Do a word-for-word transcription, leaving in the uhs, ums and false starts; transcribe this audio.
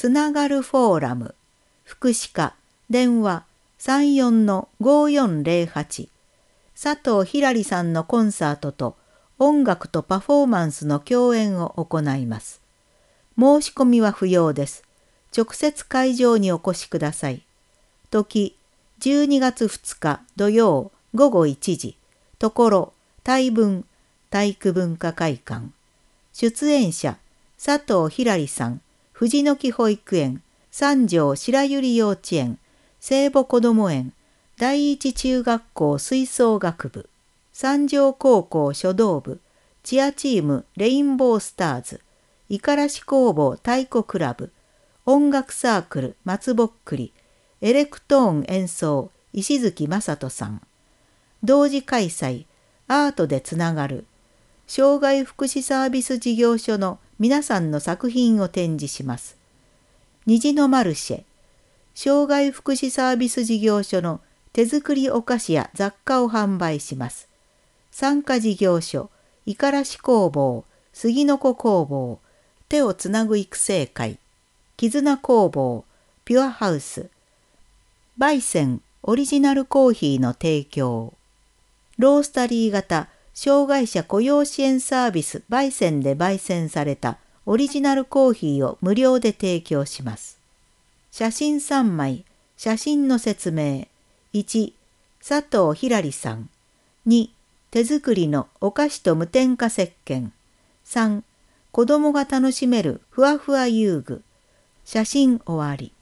つながるフォーラム、福祉課、電話 さんよんのごよんぜろはち、佐藤ひらりさんのコンサートと音楽とパフォーマンスの共演を行います。申し込みは不要です。直接会場にお越しください。時、じゅうにがつふつか土曜ごごいちじ、ところ、大文、体育文化会館。出演者、佐藤ひらりさん、藤の木保育園、三条白百合幼稚園、聖母こども園、第一中学校吹奏楽部、三条高校書道部、チアチームレインボースターズ、五十嵐工房太鼓クラブ、音楽サークル松ぼっくり、エレクトーン演奏石月正人さん。同時開催、アートでつながる。障害福祉サービス事業所の皆さんの作品を展示します。虹のマルシェ、障害福祉サービス事業所の手作りお菓子や雑貨を販売します。参加事業所、五十嵐工房、杉の子工房、手をつなぐ育成会、絆工房、ピュアハウス、バイセンオリジナルコーヒーの提供、ロースタリー型障害者雇用支援サービスバイセンで焙煎されたオリジナルコーヒーを無料で提供します。写真さんまい、写真の説明。いち、佐藤ひらりさん。に、手作りのお菓子と無添加石鹸。さん、子供が楽しめるふわふわ遊具。写真終わり。